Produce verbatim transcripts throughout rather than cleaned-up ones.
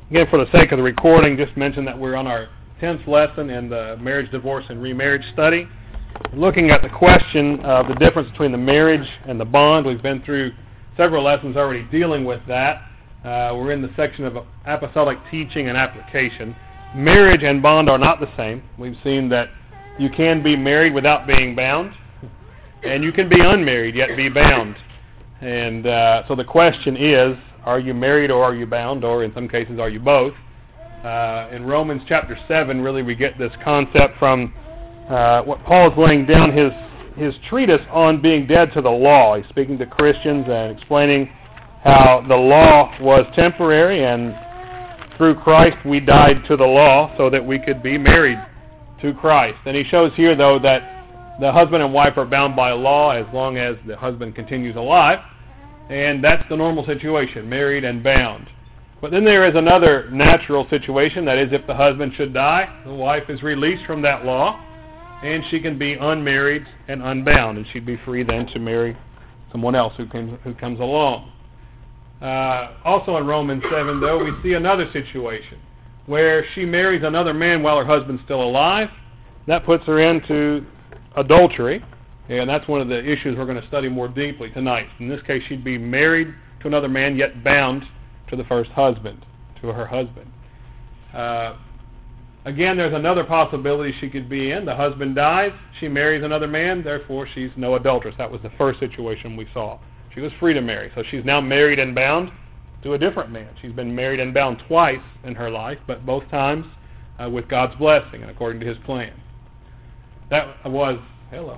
Again, for the sake of the recording, just mention that we're on our tenth lesson in the marriage, divorce, and remarriage study. Looking at the question of the difference between the marriage and the bond. We've been through several lessons already dealing with that. Uh, we're in the section of apostolic teaching and application. Marriage and bond are not the same. We've seen that you can be married without being bound, and you can be unmarried yet be bound. And uh, so the question is, are you married or are you bound, or in some cases, are you both? Uh, in Romans chapter seven, really we get this concept from uh, what Paul is laying down his, his treatise on being dead to the law. He's speaking to Christians and explaining how the law was temporary, and through Christ we died to the law so that we could be married to Christ. And he shows here, though, that the husband and wife are bound by law as long as the husband continues alive. And that's the normal situation, married and bound. But then there is another natural situation, that is, if the husband should die, the wife is released from that law, and she can be unmarried and unbound, and she'd be free then to marry someone else who, can, who comes along. Uh, also in Romans seven, though, we see another situation where she marries another man while her husband's still alive. That puts her into adultery. And that's one of the issues we're going to study more deeply tonight. In this case, she'd be married to another man, yet bound to the first husband, to her husband. Uh, again, there's another possibility she could be in. The husband dies, she marries another man, therefore she's no adulteress. That was the first situation we saw. She was free to marry. So she's now married and bound to a different man. She's been married and bound twice in her life, but both times uh, with God's blessing and according to His plan. That was, hello.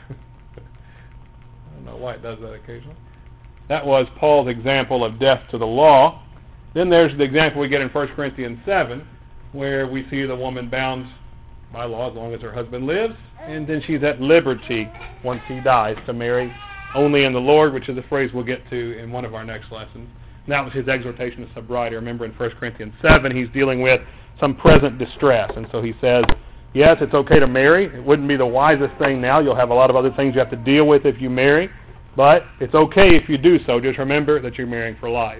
I don't know why it does that occasionally. That was Paul's example of death to the law. Then there's the example we get in First Corinthians seven, where we see the woman bound by law as long as her husband lives, and then she's at liberty once he dies to marry only in the Lord, which is a phrase we'll get to in one of our next lessons. And that was his exhortation of sobriety. Remember in First Corinthians seven, he's dealing with some present distress, and so he says, yes, it's okay to marry. It wouldn't be the wisest thing now. You'll have a lot of other things you have to deal with if you marry. But it's okay if you do so. Just remember that you're marrying for life.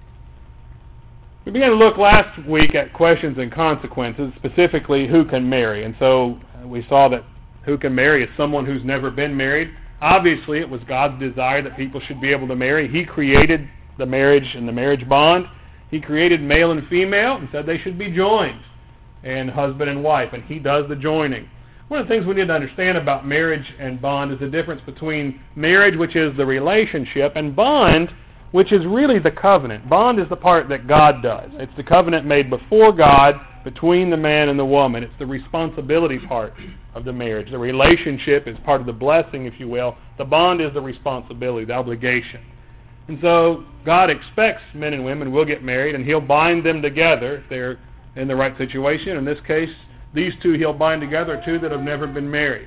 We began to look last week at questions and consequences, specifically who can marry. And so we saw that who can marry is someone who's never been married. Obviously, it was God's desire that people should be able to marry. He created the marriage and the marriage bond. He created male and female and said they should be joined, and husband and wife, and He does the joining. One of the things we need to understand about marriage and bond is the difference between marriage, which is the relationship, and bond, which is really the covenant. Bond is the part that God does. It's the covenant made before God between the man and the woman. It's the responsibility part of the marriage. The relationship is part of the blessing, if you will. The bond is the responsibility, the obligation. And so God expects men and women will get married, and He'll bind them together if they're in the right situation. In this case, these two He'll bind together, two that have never been married.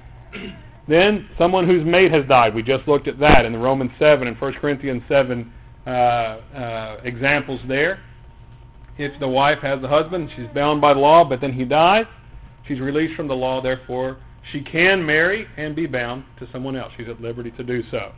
Then, someone whose mate has died. We just looked at that in the Romans seven and First Corinthians seven uh, uh, examples there. If the wife has a husband, she's bound by law, but then he dies, she's released from the law, therefore she can marry and be bound to someone else. She's at liberty to do so.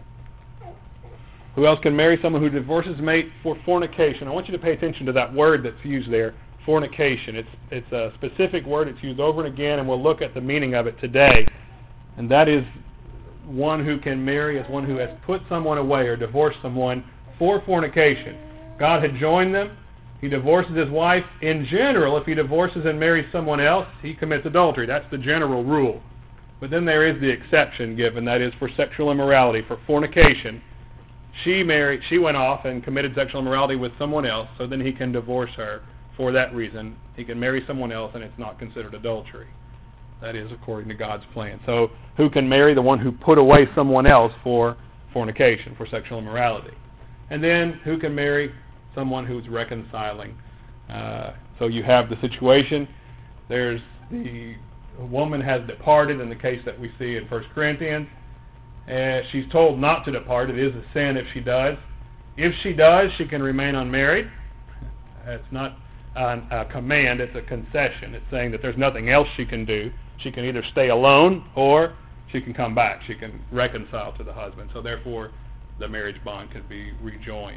Who else can marry? Someone who divorces mate for fornication. I want you to pay attention to that word that's used there, fornication. It's it's a specific word. It's used over and again, and we'll look at the meaning of it today. And that is one who can marry as one who has put someone away or divorced someone for fornication. God had joined them. He divorces his wife. In general, if he divorces and marries someone else, he commits adultery. That's the general rule. But then there is the exception given, that is for sexual immorality, for fornication. She married. She went off and committed sexual immorality with someone else, so then he can divorce her for that reason. He can marry someone else, and it's not considered adultery. That is according to God's plan. So who can marry? The one who put away someone else for fornication, for sexual immorality. And then who can marry? Someone who's reconciling. Uh, so you have the situation. There's the woman has departed in the case that we see in First Corinthians. And she's told not to depart. It is a sin if she does. If she does, she can remain unmarried. It's not a, a command, it's a concession. It's saying that there's nothing else she can do. She can either stay alone or she can come back. She can reconcile to the husband. So therefore, the marriage bond can be rejoined.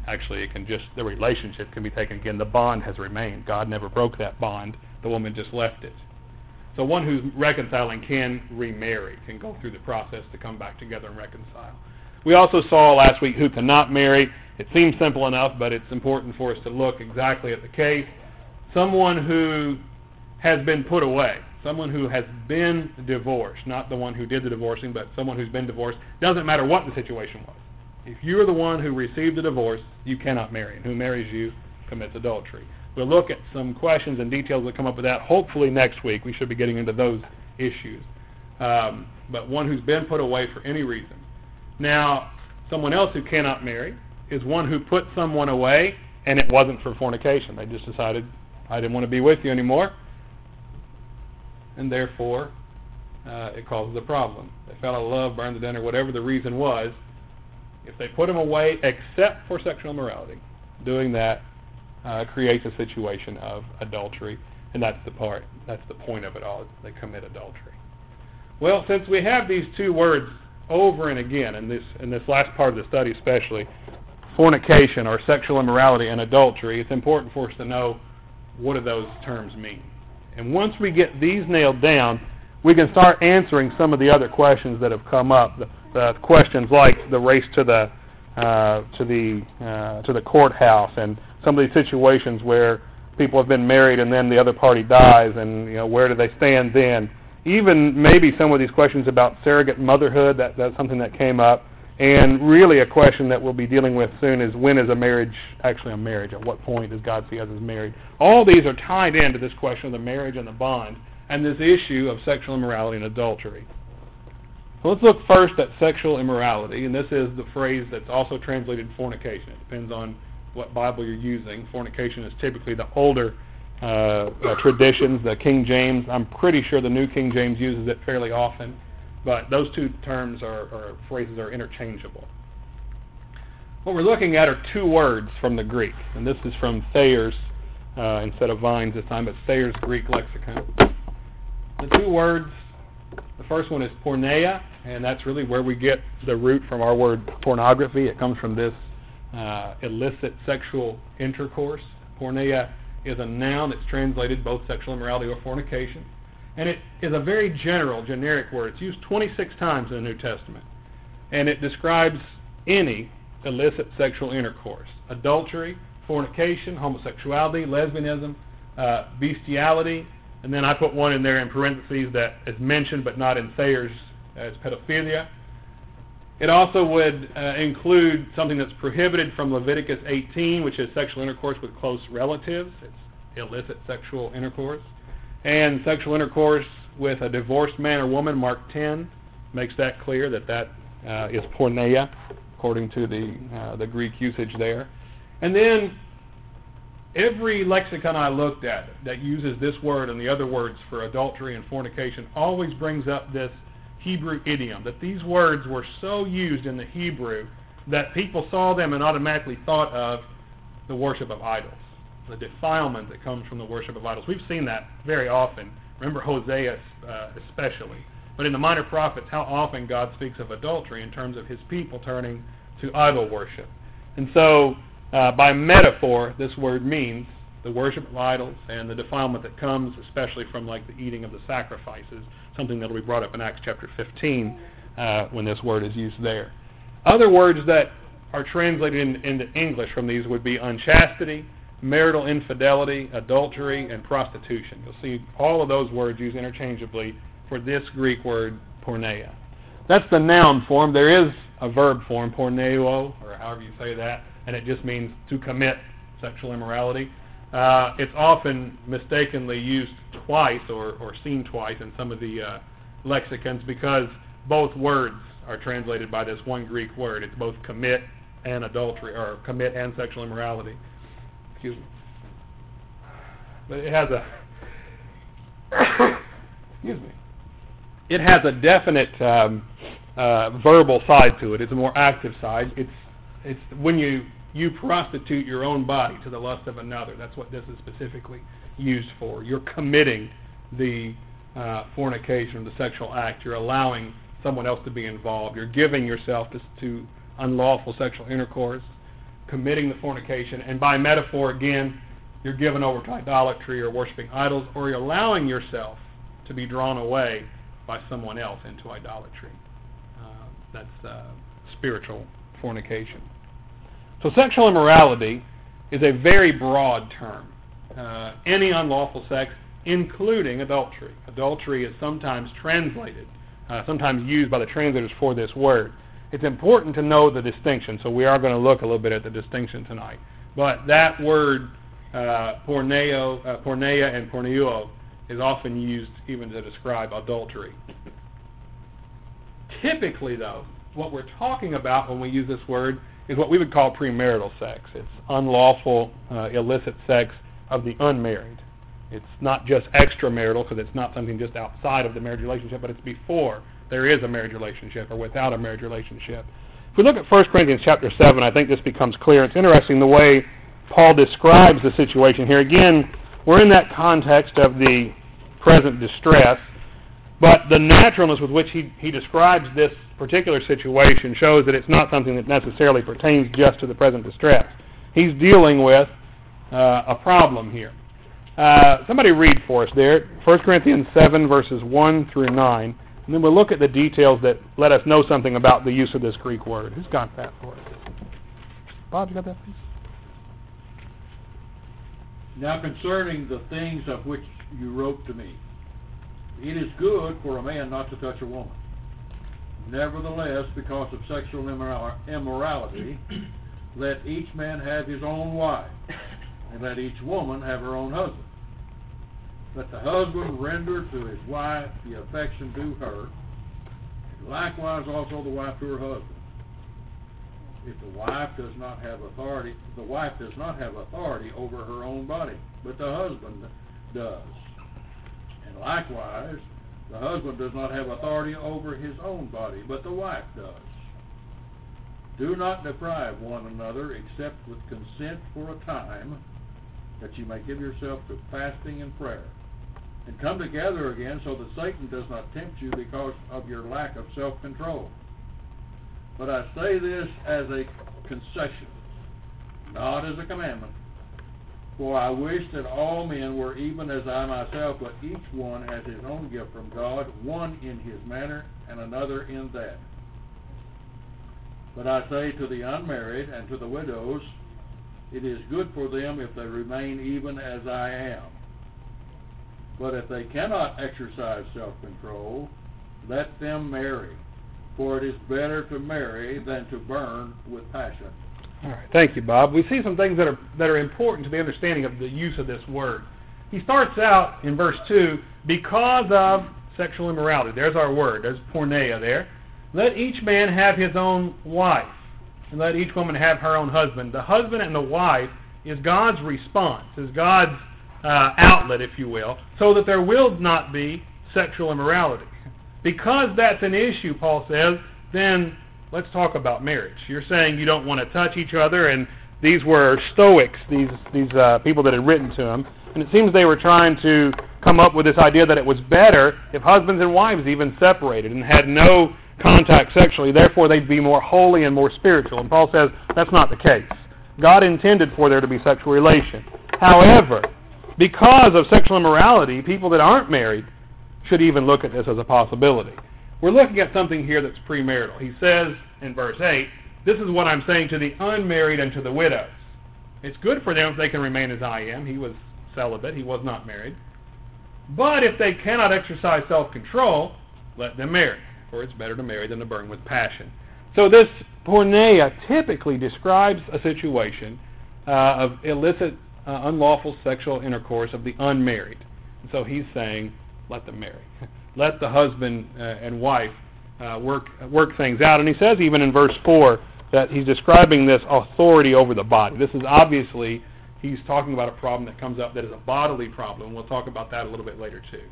Actually, it can just, the relationship can be taken again. The bond has remained. God never broke that bond. The woman just left it. So one who's reconciling can remarry, can go through the process to come back together and reconcile. We also saw last week who cannot marry. It seems simple enough, but it's important for us to look exactly at the case. Someone who has been put away, someone who has been divorced, not the one who did the divorcing, but someone who's been divorced. Doesn't matter what the situation was. If you're the one who received the divorce, you cannot marry, and who marries you commits adultery. We'll look at some questions and details that come up with that. Hopefully next week we should be getting into those issues. Um, but one who's been put away for any reason. Now, someone else who cannot marry is one who put someone away and it wasn't for fornication. They just decided, I didn't want to be with you anymore, and therefore uh, it causes a problem. They fell out of love, burned the dinner, whatever the reason was. If they put them away except for sexual immorality, doing that uh, creates a situation of adultery, and that's the part, that's the point of it all. They commit adultery. Well, since we have these two words over and again in this in this last part of the study, especially fornication or sexual immorality and adultery, it's important for us to know what do those terms mean. And once we get these nailed down, we can start answering some of the other questions that have come up. The, the questions like the race to the uh, to the uh, to the courthouse, and some of these situations where people have been married and then the other party dies, and you know, where do they stand then? Even maybe some of these questions about surrogate motherhood. That that's something that came up, and really a question that we'll be dealing with soon is, when is a marriage actually a marriage? At what point does God see us as married? All these are tied into this question of the marriage and the bond, and this issue of sexual immorality and adultery. So let's look first at sexual immorality, and this is the phrase that's also translated fornication. It depends on what Bible you're using. Fornication is typically the older uh, uh, traditions, the King James. I'm pretty sure the New King James uses it fairly often, but those two terms are, or phrases are interchangeable. What we're looking at are two words from the Greek, and this is from Thayer's, uh, instead of Vine's this time, but Thayer's Greek lexicon. The two words, the first one is porneia, and that's really where we get the root from our word pornography. It comes from this uh, illicit sexual intercourse. Porneia is a noun that's translated both sexual immorality or fornication, and it is a very general, generic word. It's used twenty-six times in the New Testament, and it describes any illicit sexual intercourse: adultery, fornication, homosexuality, lesbianism, uh, bestiality. And then I put one in there in parentheses that is mentioned but not in Thayer's as pedophilia. It also would uh, include something that's prohibited from Leviticus eighteen, which is sexual intercourse with close relatives. It's illicit sexual intercourse. And sexual intercourse with a divorced man or woman, Mark ten, makes that clear that that uh, is porneia, according to the, uh, the Greek usage there. And then every lexicon I looked at that uses this word and the other words for adultery and fornication always brings up this Hebrew idiom, that these words were so used in the Hebrew that people saw them and automatically thought of the worship of idols, the defilement that comes from the worship of idols. We've seen that very often. Remember Hosea uh, especially. But in the Minor Prophets, how often God speaks of adultery in terms of his people turning to idol worship. And so Uh, by metaphor, this word means the worship of idols and the defilement that comes, especially from like the eating of the sacrifices, something that will be brought up in Acts chapter fifteen uh, when this word is used there. Other words that are translated in, into English from these would be unchastity, marital infidelity, adultery, and prostitution. You'll see all of those words used interchangeably for this Greek word porneia. That's the noun form. There is a verb form, porneo, or however you say that, and it just means to commit sexual immorality. Uh, it's often mistakenly used twice or, or seen twice in some of the uh, lexicons because both words are translated by this one Greek word. It's both commit and adultery, or commit and sexual immorality. Excuse me. But it has a excuse me. It has a definite um, uh, verbal side to it. It's a more active side. It's It's when you, you prostitute your own body to the lust of another. That's what this is specifically used for. You're committing the uh, fornication, the sexual act. You're allowing someone else to be involved. You're giving yourself to, to unlawful sexual intercourse. committing the fornication, and by metaphor, again, you're given over to idolatry or worshiping idols, or you're allowing yourself to be drawn away by someone else into idolatry. Uh, that's uh, spiritual fornication. So sexual immorality is a very broad term. Uh, any unlawful sex, including adultery. Adultery is sometimes translated, uh, sometimes used by the translators for this word. It's important to know the distinction, so we are going to look a little bit at the distinction tonight. But that word, uh, porneo, uh, porneia and porneuo, is often used even to describe adultery. Typically, though, what we're talking about when we use this word is what we would call premarital sex. It's unlawful, uh, illicit sex of the unmarried. It's not just extramarital, because it's not something just outside of the marriage relationship, but it's before there is a marriage relationship or without a marriage relationship. If we look at First Corinthians chapter seven, I think this becomes clear. It's interesting the way Paul describes the situation here. Again, we're in that context of the present distress, but the naturalness with which he, he describes this particular situation shows that it's not something that necessarily pertains just to the present distress. He's dealing with uh, a problem here. Uh, somebody read for us there, First Corinthians seven, verses one through nine, and then we'll look at the details that let us know something about the use of this Greek word. Who's got that for us? Bob, you got that, please? Now concerning the things of which you wrote to me, it is good for a man not to touch a woman. Nevertheless, because of sexual immor- immorality, let each man have his own wife, and let each woman have her own husband. Let the husband render to his wife the affection due her, and likewise also the wife to her husband. If the wife does not have authority, the wife does not have authority over her own body, but the husband does. And likewise, the husband does not have authority over his own body, but the wife does. Do not deprive one another except with consent for a time, that you may give yourself to fasting and prayer, and come together again so that Satan does not tempt you because of your lack of self-control. But I say this as a concession, not as a commandment. For I wish that all men were even as I myself, but each one has his own gift from God, one in his manner and another in that. But I say to the unmarried and to the widows, it is good for them if they remain even as I am. But if they cannot exercise self-control, let them marry. For it is better to marry than to burn with passion. All right, thank you, Bob. We see some things that are that are important to the understanding of the use of this word. He starts out in verse two, because of sexual immorality. There's our word. There's porneia there. Let each man have his own wife, and let each woman have her own husband. The husband and the wife is God's response, is God's uh, outlet, if you will, so that there will not be sexual immorality. Because that's an issue, Paul says, then let's talk about marriage. You're saying you don't want to touch each other, and these were Stoics, these these uh, people that had written to him, and it seems they were trying to come up with this idea that it was better if husbands and wives even separated and had no contact sexually, therefore they'd be more holy and more spiritual. And Paul says that's not the case. God intended for there to be sexual relation. However, because of sexual immorality, people that aren't married should even look at this as a possibility. We're looking at something here that's premarital. He says in verse eight, this is what I'm saying to the unmarried and to the widows. It's good for them if they can remain as I am. He was celibate. He was not married. But if they cannot exercise self-control, let them marry, for it's better to marry than to burn with passion. So this porneia typically describes a situation uh, of illicit, uh, unlawful sexual intercourse of the unmarried. And so he's saying, let them marry. Let the husband uh, and wife uh, work work things out. And he says even in verse four that he's describing this authority over the body. This is obviously, he's talking about a problem that comes up that is a bodily problem. We'll talk about that a little bit later too.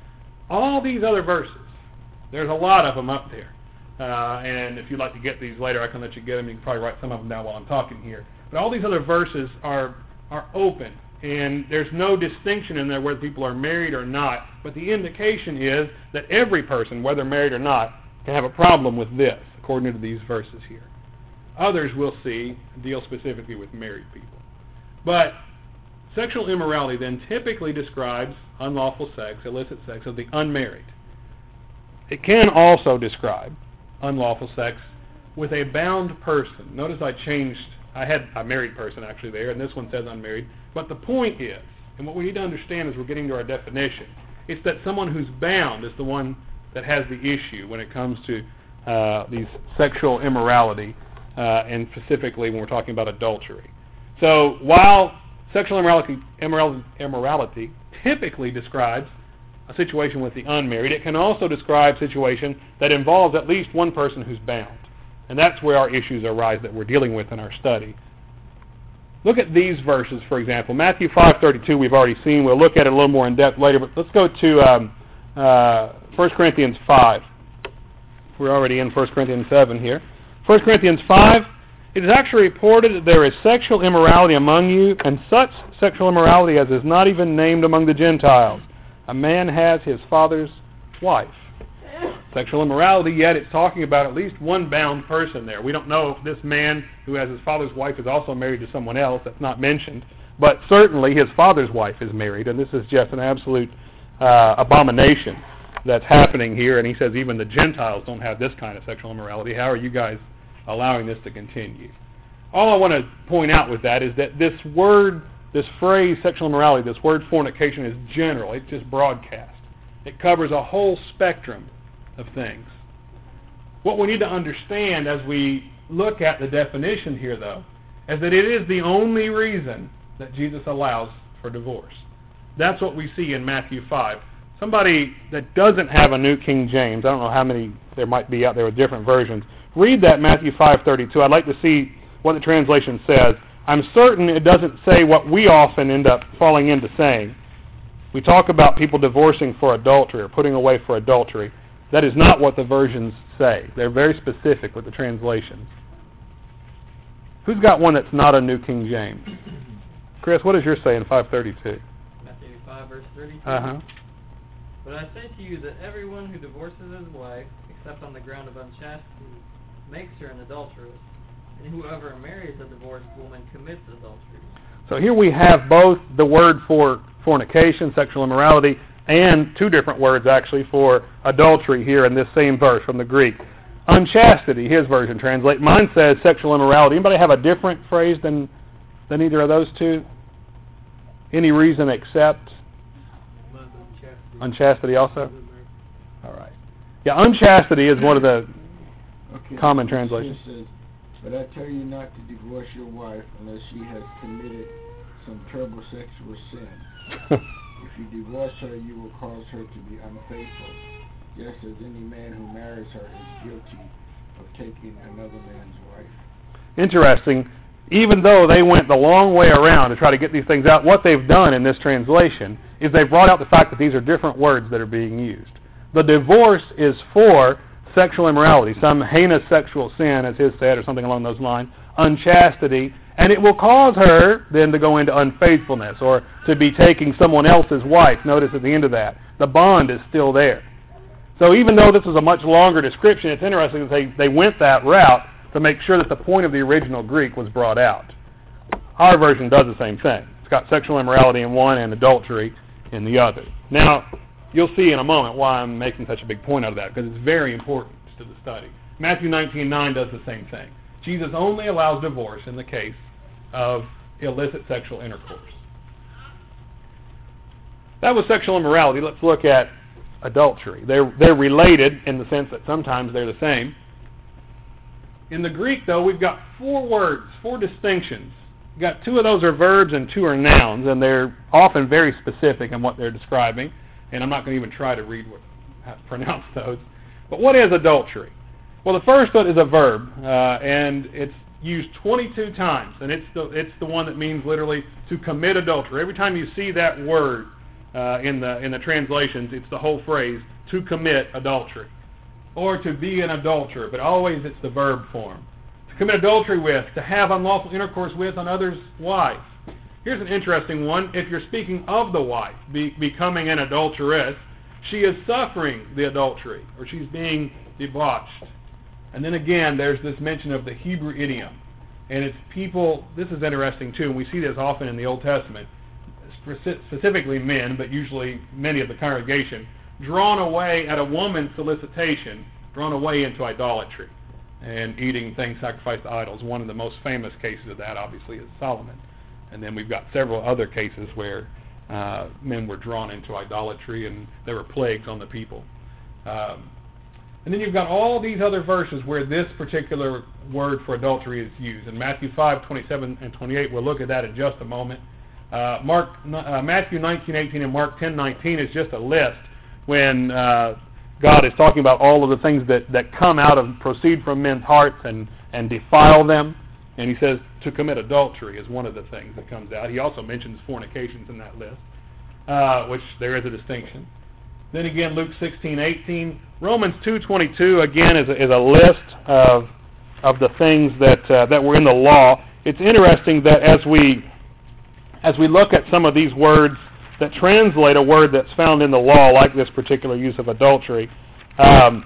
All these other verses, there's a lot of them up there. Uh, and if you'd like to get these later, I can let you get them. You can probably write some of them down while I'm talking here. But all these other verses are are open. And there's no distinction in there whether people are married or not. But the indication is that every person, whether married or not, can have a problem with this, according to these verses here. Others we'll see deal specifically with married people. But sexual immorality then typically describes unlawful sex, illicit sex of the unmarried. It can also describe unlawful sex with a bound person. Notice I changed, I had a married person actually there, and this one says unmarried. But the point is, and what we need to understand as we're getting to our definition, it's that someone who's bound is the one that has the issue when it comes to uh, these sexual immorality, uh, and specifically when we're talking about adultery. So while sexual immorality, immorality, immorality typically describes a situation with the unmarried, it can also describe a situation that involves at least one person who's bound. And that's where our issues arise that we're dealing with in our study. Look at these verses, for example. Matthew five thirty-two we've already seen. We'll look at it a little more in depth later, but let's go to um, uh, First Corinthians five. We're already in First Corinthians seven here. First Corinthians five, it is actually reported that there is sexual immorality among you, and such sexual immorality as is not even named among the Gentiles. A man has his father's wife. Sexual immorality, yet it's talking about at least one bound person there. We don't know if this man who has his father's wife is also married to someone else. That's not mentioned. But certainly his father's wife is married, and this is just an absolute uh, abomination that's happening here. And he says even the Gentiles don't have this kind of sexual immorality. How are you guys allowing this to continue? All I want to point out with that is that this word, this phrase sexual immorality, this word fornication is general. It's just broadcast. It covers a whole spectrum of things. What we need to understand as we look at the definition here, though, is that it is the only reason that Jesus allows for divorce. That's what we see in Matthew five. Somebody that doesn't have a New King James, I don't know how many there might be out there with different versions, read that Matthew five thirty-two. I'd like to see what the translation says. I'm certain it doesn't say what we often end up falling into saying. We talk about people divorcing for adultery or putting away for adultery. That is not what the versions say. They're very specific with the translations. Who's got one that's not a New King James? Chris, what does yours say in five thirty-two? Matthew five, verse thirty-two. Uh-huh. But I say to you that everyone who divorces his wife, except on the ground of unchastity, makes her an adulteress, and whoever marries a divorced woman commits adultery. So here we have both the word for fornication, sexual immorality, and two different words actually for adultery here in this same verse from the Greek. Unchastity, his version translate. Mine says sexual immorality. Anybody have a different phrase than than either of those two? Any reason except unchastity, unchastity also? All right. Yeah, unchastity is one of the okay. common translations. Says, but I tell you not to divorce your wife unless she has committed some terrible sexual sin. If you divorce her, you will cause her to be unfaithful, just as any man who marries her is guilty of taking another man's wife. Interesting. Even though they went the long way around to try to get these things out, what they've done in this translation is they've brought out the fact that these are different words that are being used. The divorce is for sexual immorality, some heinous sexual sin, as his said, or something along those lines, unchastity, and it will cause her then to go into unfaithfulness or to be taking someone else's wife. Notice at the end of that, the bond is still there. So even though this is a much longer description, it's interesting that they, they went that route to make sure that the point of the original Greek was brought out. Our version does the same thing. It's got sexual immorality in one and adultery in the other. Now, you'll see in a moment why I'm making such a big point out of that, because it's very important to the study. Matthew nineteen nine does the same thing. Jesus only allows divorce in the case of illicit sexual intercourse. That was sexual immorality. Let's look at adultery. They're, they're related in the sense that sometimes they're the same. In the Greek, though, we've got four words, four distinctions. We've got two of those are verbs and two are nouns, and they're often very specific in what they're describing. And I'm not going to even try to read what, how to pronounce those. But what is adultery? Well, the first one is a verb, uh, and it's used twenty-two times, and it's the it's the one that means literally to commit adultery. Every time you see that word uh, in the in the translations, it's the whole phrase, to commit adultery, or to be an adulterer, but always it's the verb form. To commit adultery with, to have unlawful intercourse with another's wife. Here's an interesting one. If you're speaking of the wife be, becoming an adulteress, she is suffering the adultery, or she's being debauched. And then again, there's this mention of the Hebrew idiom. And it's people, this is interesting too, and we see this often in the Old Testament, speci- specifically men, but usually many of the congregation, drawn away at a woman's solicitation, drawn away into idolatry and eating things sacrificed to idols. One of the most famous cases of that, obviously, is Solomon. And then we've got several other cases where uh, men were drawn into idolatry and there were plagues on the people. Um, and then you've got all these other verses where this particular word for adultery is used. In Matthew five, twenty-seven and twenty-eight, we'll look at that in just a moment. Uh, Mark, uh, Matthew nineteen, eighteen and Mark ten, nineteen is just a list when uh, God is talking about all of the things that, that come out of, proceed from men's hearts and, and defile them. And he says to commit adultery is one of the things that comes out. He also mentions fornications in that list, uh, which there is a distinction. Then again, Luke sixteen, eighteen. Romans two, twenty-two, again, is a, is a list of of the things that uh, that were in the law. It's interesting that as we as we look at some of these words that translate a word that's found in the law, like this particular use of adultery, um,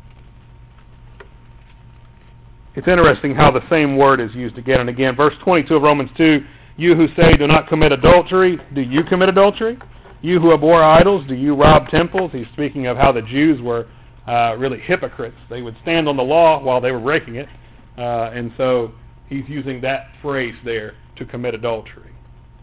it's interesting how the same word is used again and again. Verse twenty-two of Romans two, you who say do not commit adultery, do you commit adultery? You who abhor idols, do you rob temples? He's speaking of how the Jews were uh, really hypocrites. They would stand on the law while they were breaking it. Uh, and so he's using that phrase there, to commit adultery.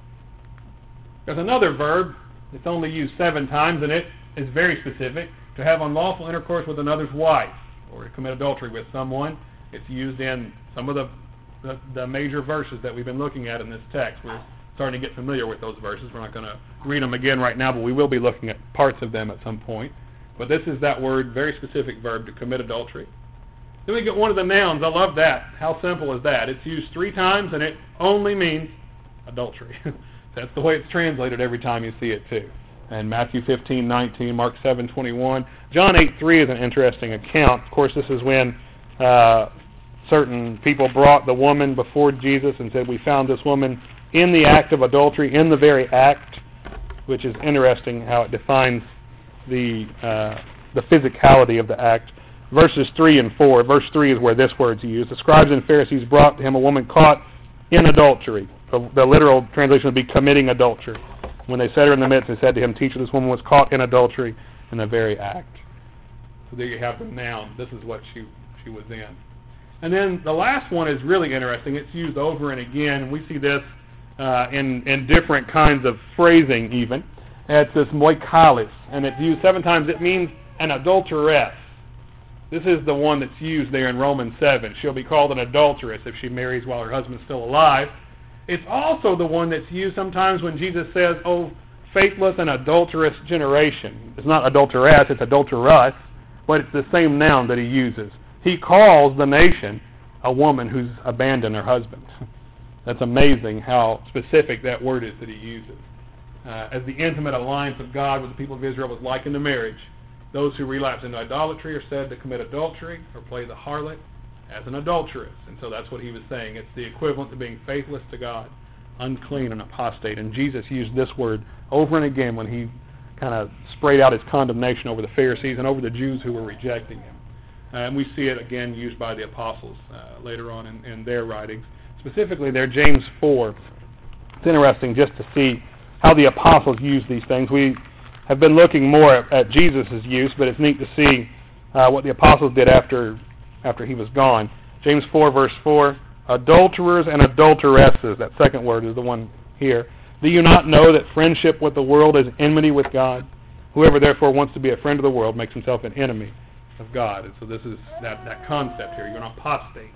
There's another verb. It's only used seven times, and it is very specific. To have unlawful intercourse with another's wife, or to commit adultery with someone. It's used in some of the, the, the major verses that we've been looking at in this text. We're starting to get familiar with those verses. We're not going to read them again right now, but we will be looking at parts of them at some point. But this is that word, very specific verb, to commit adultery. Then we get one of the nouns. I love that. How simple is that? It's used three times, and it only means adultery. That's the way it's translated every time you see it, too. And Matthew fifteen, nineteen, Mark seven, twenty-one. John eight, three is an interesting account. Of course, this is when uh, certain people brought the woman before Jesus and said, we found this woman in the act of adultery, in the very act, which is interesting how it defines the uh, the physicality of the act. Verses three and four. Verse three is where this word's used. The scribes and Pharisees brought to him a woman caught in adultery. The, the literal translation would be committing adultery. When they set her in the midst, they said to him, teacher, this woman was caught in adultery in the very act. So there you have the noun. This is what she she was in. And then the last one is really interesting. It's used over and again, and we see this uh, in, in different kinds of phrasing even. It's this moikalis, and it's used seven times. It means an adulteress. This is the one that's used there in Romans seven. She'll be called an adulteress if she marries while her husband's still alive. It's also the one that's used sometimes when Jesus says, oh, faithless and adulterous generation. It's not adulteress, it's adulteress, but it's the same noun that he uses. He calls the nation a woman who's abandoned her husband. That's amazing how specific that word is that he uses. Uh, as the intimate alliance of God with the people of Israel was likened to marriage, those who relapse into idolatry are said to commit adultery or play the harlot as an adulteress. And so that's what he was saying. It's the equivalent to being faithless to God, unclean and apostate. And Jesus used this word over and again when he kind of sprayed out his condemnation over the Pharisees and over the Jews who were rejecting him. Uh, and we see it again used by the apostles uh, later on in, in their writings. Specifically there, James four. It's interesting just to see how the apostles use these things. We have been looking more at, at Jesus' use, but it's neat to see uh, what the apostles did after after he was gone. James four, verse four, adulterers and adulteresses, that second word is the one here. Do you not know that friendship with the world is enmity with God? Whoever therefore wants to be a friend of the world makes himself an enemy of God. And so this is that, that concept here. You're an apostate.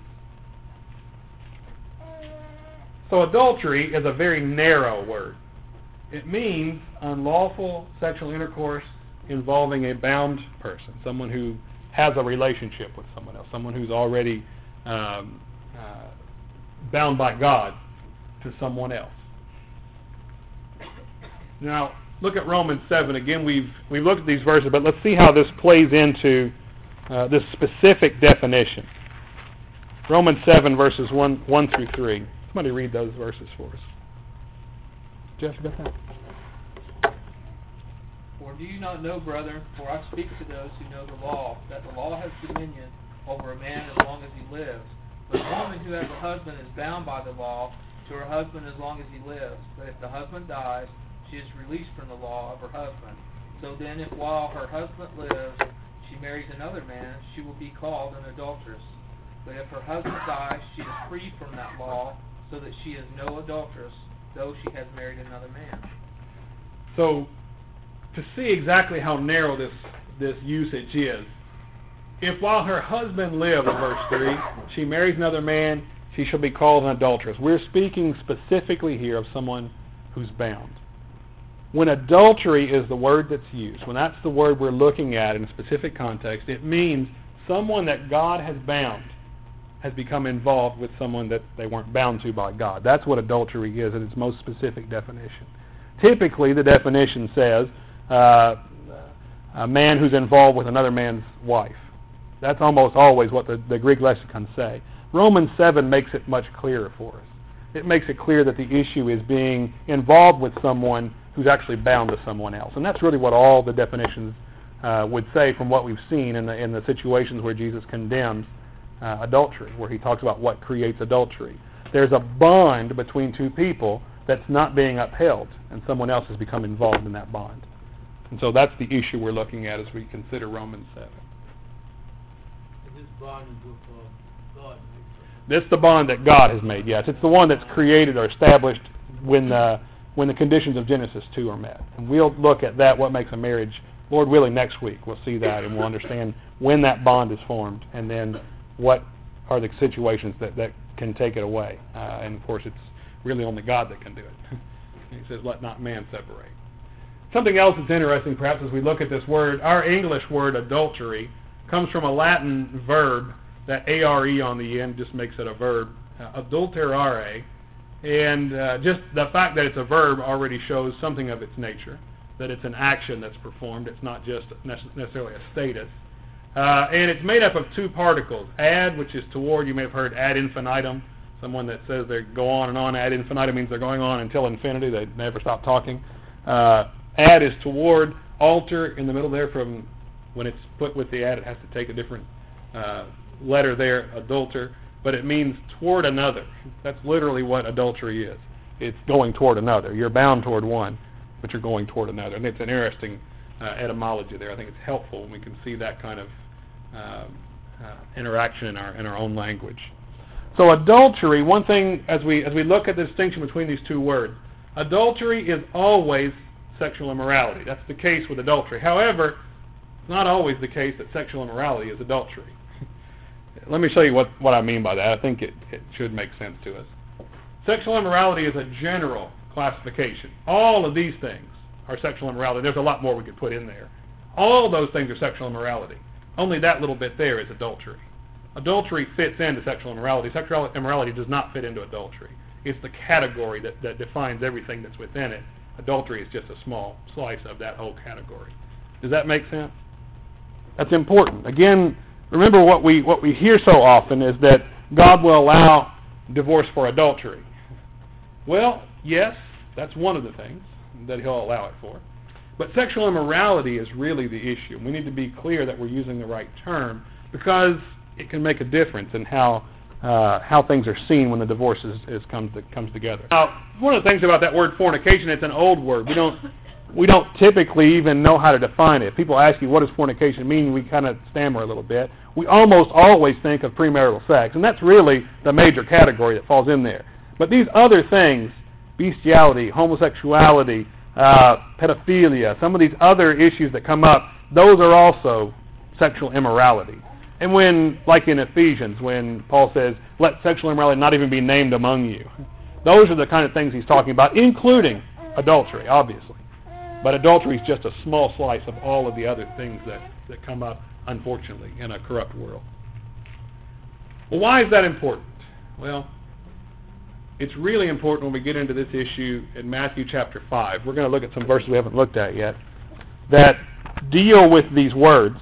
So adultery is a very narrow word. It means unlawful sexual intercourse involving a bound person, someone who has a relationship with someone else, someone who's already um, uh, bound by God to someone else. Now, look at Romans seven. Again, we've we've looked at these verses, but let's see how this plays into uh, this specific definition. Romans seven, verses one, one through three. Somebody read those verses for us. Jeff, you got that? For do you not know, brethren, for I speak to those who know the law, that the law has dominion over a man as long as he lives. But a woman who has a husband is bound by the law to her husband as long as he lives. But if the husband dies, she is released from the law of her husband. So then, if while her husband lives, she marries another man, she will be called an adulteress. But if her husband dies, she is freed from that law, so that she is no adulteress, though she has married another man. So, to see exactly how narrow this, this usage is, if while her husband lives, in verse three, she marries another man, she shall be called an adulteress. We're speaking specifically here of someone who's bound. When adultery is the word that's used, when that's the word we're looking at in a specific context, it means someone that God has bound has become involved with someone that they weren't bound to by God. That's what adultery is in its most specific definition. Typically, the definition says uh, a man who's involved with another man's wife. That's almost always what the, the Greek lexicons say. Romans seven makes it much clearer for us. It makes it clear that the issue is being involved with someone who's actually bound to someone else. And that's really what all the definitions uh, would say from what we've seen in the, in the situations where Jesus condemns uh, adultery, where he talks about what creates adultery. There's a bond between two people that's not being upheld, and someone else has become involved in that bond. And so that's the issue we're looking at as we consider Romans seven. This bond is with uh, God. This is the bond that God has made, yes. It's the one that's created or established when the, when the conditions of Genesis two are met. And we'll look at that, what makes a marriage, Lord willing, next week. We'll see that, and we'll understand when that bond is formed, and then what are the situations that, that can take it away. Uh, and, of course, it's really only God that can do it. He says, let not man separate. Something else that's interesting, perhaps, as we look at this word, our English word adultery comes from a Latin verb. That A R E on the end just makes it a verb, uh, adulterare, and uh, just the fact that it's a verb already shows something of its nature, that it's an action that's performed. It's not just necessarily a status. Uh, and it's made up of two particles, ad, which is toward. You may have heard ad infinitum, someone that says they go on and on. Ad infinitum means they're going on until infinity. They never stop talking. Uh, ad is toward, alter in the middle there. From when it's put with the ad, it has to take a different uh, letter there, adulter, but it means toward another. That's literally what adultery is. It's going toward another. You're bound toward one, but you're going toward another. And it's an interesting uh, etymology there. I think it's helpful when we can see that kind of uh, uh, interaction in our in our own language. So adultery, one thing as we as we look at the distinction between these two words, adultery is always sexual immorality. That's the case with adultery. However, it's not always the case that sexual immorality is adultery. Let me show you what, what I mean by that. I think it, it should make sense to us. Sexual immorality is a general classification. All of these things are sexual immorality. There's a lot more we could put in there. All those things are sexual immorality. Only that little bit there is adultery. Adultery fits into sexual immorality. Sexual immorality does not fit into adultery. It's the category that, that defines everything that's within it. Adultery is just a small slice of that whole category. Does that make sense? That's important. Again, remember what we what we hear so often is that God will allow divorce for adultery. Well, yes, that's one of the things that he'll allow it for. But sexual immorality is really the issue. We need to be clear that we're using the right term because it can make a difference in how uh, how things are seen when the divorce is, is comes to, comes together. Now, one of the things about that word fornication, it's an old word. We don't we don't typically even know how to define it. If people ask you what does fornication mean, we kind of stammer a little bit. We almost always think of premarital sex, and that's really the major category that falls in there. But these other things, bestiality, homosexuality, uh, pedophilia, some of these other issues that come up, those are also sexual immorality. And when, like in Ephesians, when Paul says, let sexual immorality not even be named among you, those are the kind of things he's talking about, including adultery, obviously. But adultery is just a small slice of all of the other things that, that come up, unfortunately, in a corrupt world. Well, why is that important? Well, it's really important when we get into this issue in Matthew chapter five. We're going to look at some verses we haven't looked at yet that deal with these words.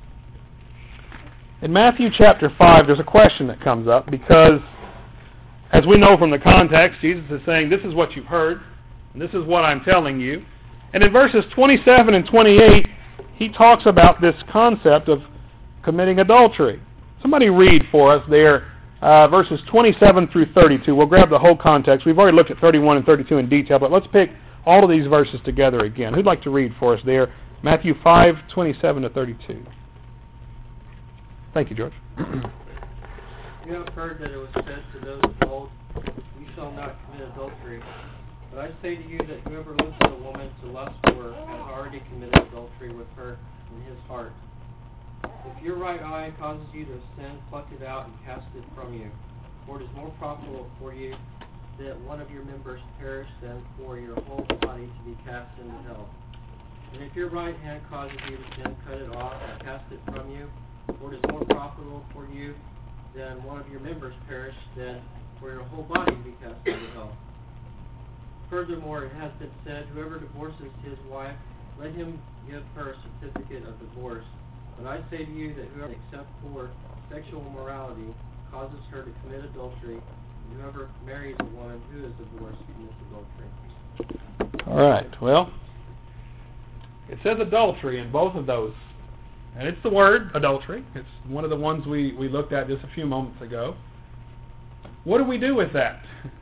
In Matthew chapter five, there's a question that comes up because, as we know from the context, Jesus is saying, this is what you've heard, and this is what I'm telling you. And in verses twenty-seven and twenty-eight, he talks about this concept of committing adultery. Somebody read for us there uh, verses twenty-seven through thirty-two. We'll grab the whole context. We've already looked at thirty-one and thirty-two in detail, but let's pick all of these verses together again. Who'd like to read for us there? Matthew five, twenty-seven to thirty-two. Thank you, George. You have heard that it was said to those of old, you shall not commit adultery. But I say to you that whoever looks at a woman to lust for her has already committed adultery with her in his heart. If your right eye causes you to sin, pluck it out and cast it from you. For it is more profitable for you that one of your members perish than for your whole body to be cast into hell. And if your right hand causes you to sin, cut it off and cast it from you. For it is more profitable for you than one of your members perish than for your whole body to be cast into hell. Furthermore, it has been said, whoever divorces his wife, let him give her a certificate of divorce. But I say to you that whoever, except for sexual immorality, causes her to commit adultery, and whoever marries a woman who is divorced commits adultery. All right. Well, it says adultery in both of those. And it's the word adultery. It's one of the ones we, we looked at just a few moments ago. What do we do with that?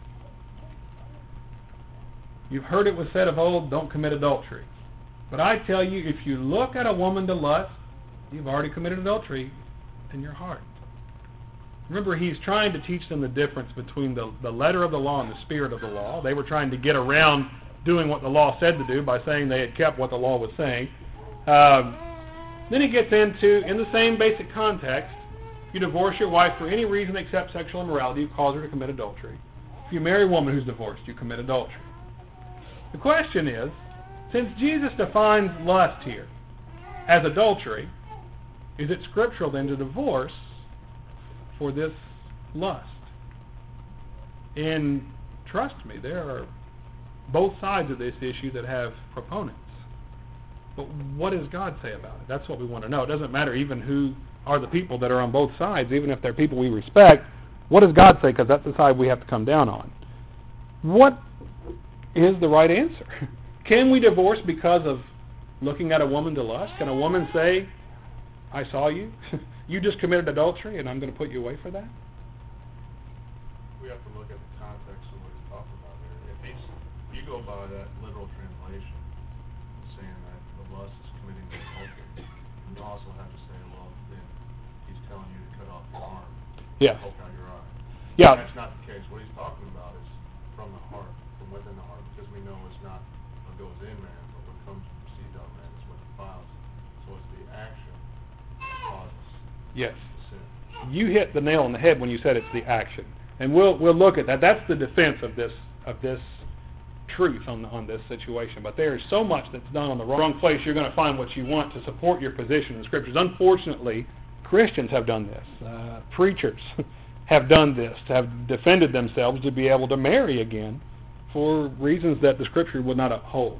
You've heard it was said of old, don't commit adultery. But I tell you, if you look at a woman to lust, you've already committed adultery in your heart. Remember, he's trying to teach them the difference between the, the letter of the law and the spirit of the law. They were trying to get around doing what the law said to do by saying they had kept what the law was saying. Um, then he gets into, in the same basic context, you divorce your wife for any reason except sexual immorality, you cause her to commit adultery. If you marry a woman who's divorced, you commit adultery. The question is, since Jesus defines lust here as adultery, is it scriptural then to divorce for this lust? And trust me, there are both sides of this issue that have proponents. But what does God say about it? That's what we want to know. It doesn't matter even who are the people that are on both sides, even if they're people we respect. What does God say? Because that's the side we have to come down on. What is the right answer? Can we divorce because of looking at a woman to lust? Can a woman say, I saw you, you just committed adultery, and I'm going to put you away for that? We have to look at the context of what he's talking about there. If he's, if you go by that literal translation, saying that the lust is committing adultery, you also have to say, well, then he's telling you to cut off your arm, yeah. poke out your eye. Yeah. That's not the case. What he's talking about is from the heart, from within the heart, because we know it's not what goes in man, but what comes from the seed of man is what defiles it. So it's the action that causes yes. the sin. You hit the nail on the head when you said it's the action. And we'll we'll look at that. That's the defense of this of this truth on the, on this situation. But there is so much that's done on the wrong place. You're going to find what you want to support your position in the Scriptures. Unfortunately, Christians have done this. Uh, preachers have done this, have defended themselves to be able to marry again for reasons that the Scripture would not uphold.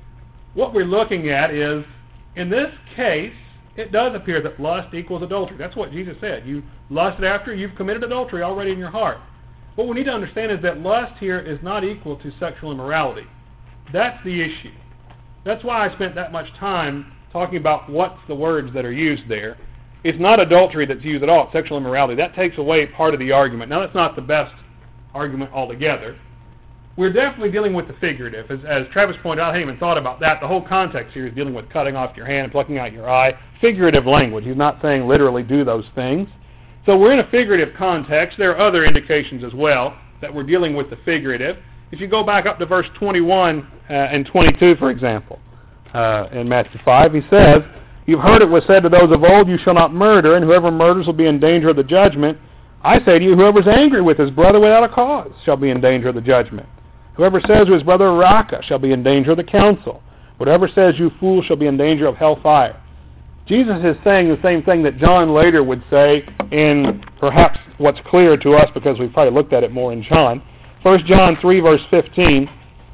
What we're looking at is, in this case, it does appear that lust equals adultery. That's what Jesus said. You lusted after, you've committed adultery already in your heart. What we need to understand is that lust here is not equal to sexual immorality. That's the issue. That's why I spent that much time talking about what's the words that are used there. It's not adultery that's used at all, it's sexual immorality. That takes away part of the argument. Now, that's not the best argument altogether. We're definitely dealing with the figurative. As, as Travis pointed out, I hadn't even thought about that. The whole context here is dealing with cutting off your hand and plucking out your eye. Figurative language. He's not saying literally do those things. So we're in a figurative context. There are other indications as well that we're dealing with the figurative. If you go back up to verse twenty-one uh, and twenty-two, for example, uh, in Matthew five, he says, you've heard it was said to those of old, you shall not murder, and whoever murders will be in danger of the judgment. I say to you, whoever is angry with his brother without a cause shall be in danger of the judgment. Whoever says to his brother, Raka, shall be in danger of the council. Whatever says, you fool, shall be in danger of hellfire. Jesus is saying the same thing that John later would say in perhaps what's clear to us because we've probably looked at it more in John. First John three, verse fifteen,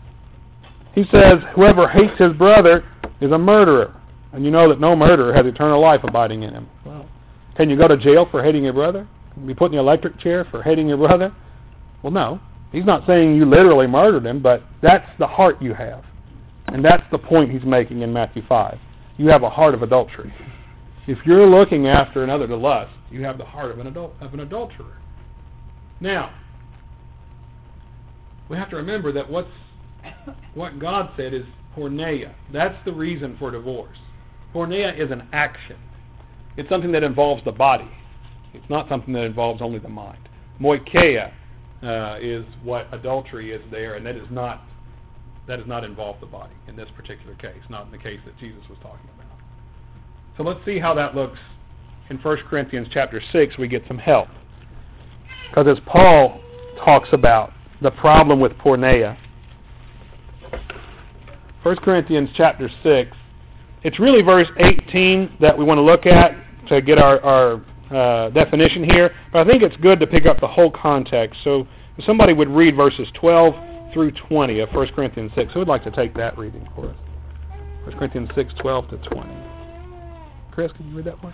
he says, whoever hates his brother is a murderer. And you know that no murderer has eternal life abiding in him. Well, can you go to jail for hating your brother? Can you be put in the electric chair for hating your brother? Well, no. He's not saying you literally murdered him, but that's the heart you have. And that's the point he's making in Matthew five. You have a heart of adultery. If you're looking after another to lust, You have the heart of an adult of an adulterer. Now, we have to remember that what's what God said is porneia. That's the reason for divorce. Porneia is an action. It's something that involves the body. It's not something that involves only the mind. Moikeia uh, is what adultery is there, and that is not that does not involve the body in this particular case, not in the case that Jesus was talking about. So let's see how that looks in First Corinthians chapter six. We get some help. Because as Paul talks about the problem with porneia, First Corinthians chapter six, it's really verse eighteen that we want to look at to get our, our uh, definition here. But I think it's good to pick up the whole context. So if somebody would read verses twelve through twenty of First Corinthians six, who would like to take that reading for us? First Corinthians six, twelve to twenty. Chris, can you read that for us?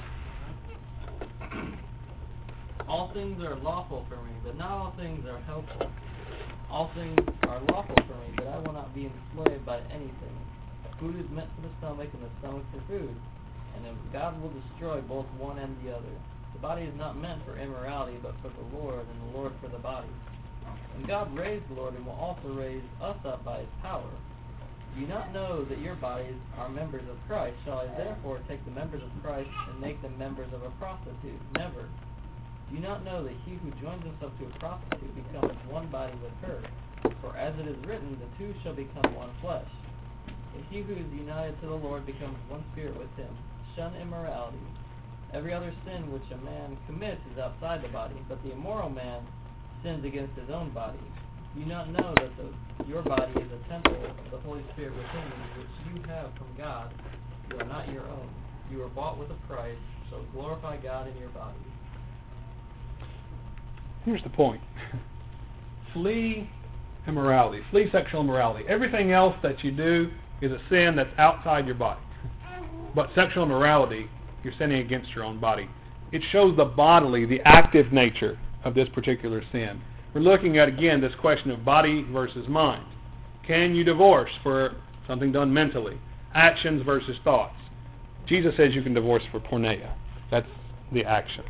All things are lawful for me, but not all things are helpful. All things are lawful for me, but I will not be enslaved by anything. Food is meant for the stomach, and the stomach for food. And if God will destroy both one and the other. The body is not meant for immorality, but for the Lord, and the Lord for the body. And God raised the Lord, and will also raise us up by his power. Do you not know that your bodies are members of Christ? Shall I therefore take the members of Christ and make them members of a prostitute? Never. Do you not know that he who joins himself to a prostitute becomes one body with her? For as it is written, the two shall become one flesh. But he who is united to the Lord becomes one spirit with him. Shun immorality. Every other sin which a man commits is outside the body, but the immoral man sins against his own body. Do you not know that the, your body is a temple of the Holy Spirit within you, which you have from God? You are not your own. You are bought with a price, so glorify God in your body. Here's the point. Flee immorality. Flee sexual immorality. Everything else that you do is a sin that's outside your body. But sexual immorality, you're sinning against your own body. It shows the bodily, the active nature of this particular sin. We're looking at, again, this question of body versus mind. Can you divorce for something done mentally? Actions versus thoughts. Jesus says you can divorce for porneia. That's the actions.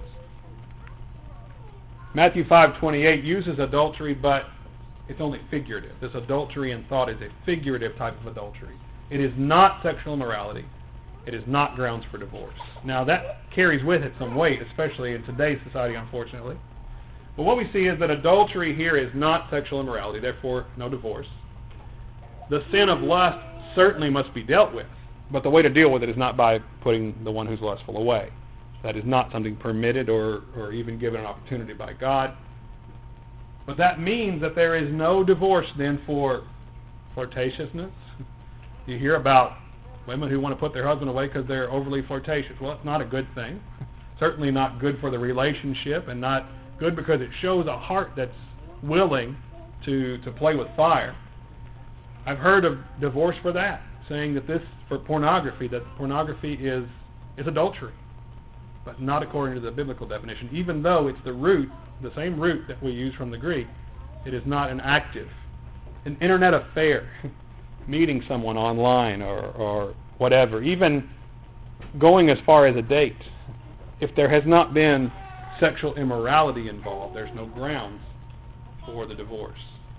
Matthew five twenty-eight uses adultery, but it's only figurative. This adultery in thought is a figurative type of adultery. It is not sexual immorality. It is not grounds for divorce. Now that carries with it some weight, especially in today's society, unfortunately. But what we see is that adultery here is not sexual immorality, therefore no divorce. The sin of lust certainly must be dealt with, but the way to deal with it is not by putting the one who's lustful away. That is not something permitted or, or even given an opportunity by God. But that means that there is no divorce then for flirtatiousness. You hear about women who want to put their husband away because they're overly flirtatious. Well, it's not a good thing. Certainly not good for the relationship, and not good because it shows a heart that's willing to, to play with fire. I've heard of divorce for that, saying that this, for pornography, that pornography is, is adultery, but not according to the biblical definition. Even though it's the root, the same root that we use from the Greek, it is not an active, an internet affair, meeting someone online or, or whatever, even going as far as a date. If there has not been sexual immorality involved, there's no grounds for the divorce.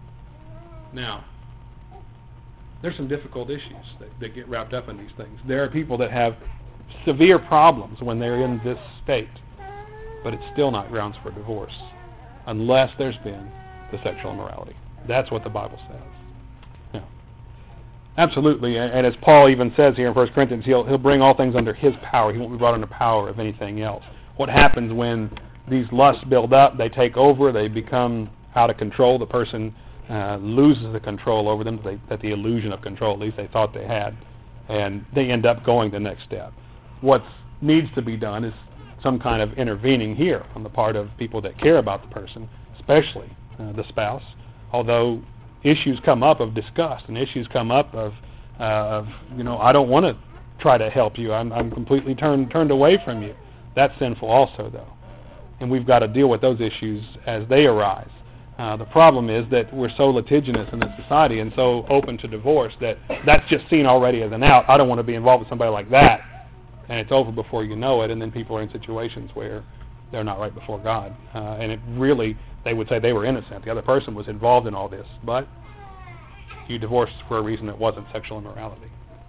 Now, there's some difficult issues that, that get wrapped up in these things. There are people that have severe problems when they're in this state, but it's still not grounds for divorce unless there's been the sexual immorality. That's what the Bible says. Yeah. Absolutely, and, and as Paul even says here in First Corinthians, he'll, he'll bring all things under his power. He won't be brought under power of anything else. What happens when these lusts build up, they take over, they become out of control, the person uh, loses the control over them, they, that the illusion of control, at least they thought they had, and they end up going the next step. What needs to be done is some kind of intervening here on the part of people that care about the person, especially uh, the spouse, although issues come up of disgust and issues come up of, uh, of you know, I don't want to try to help you. I'm, I'm completely turned turned away from you. That's sinful also, though. And we've got to deal with those issues as they arise. Uh, the problem is that we're so litigious in this society and so open to divorce that that's just seen already as an out. I don't want to be involved with somebody like that. And it's over before you know it, and then people are in situations where they're not right before God. Uh, and it really, they would say they were innocent. The other person was involved in all this. But you divorced for a reason that wasn't sexual immorality.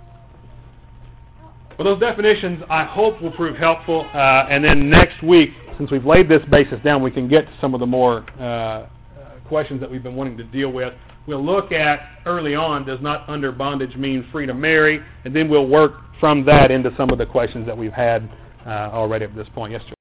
Well, those definitions, I hope, will prove helpful. Uh, and then next week, since we've laid this basis down, we can get to some of the more uh, uh, questions that we've been wanting to deal with. We'll look at, early on, does not under bondage mean free to marry? And then we'll work from that into some of the questions that we've had uh, already at this point. Yes, Joe?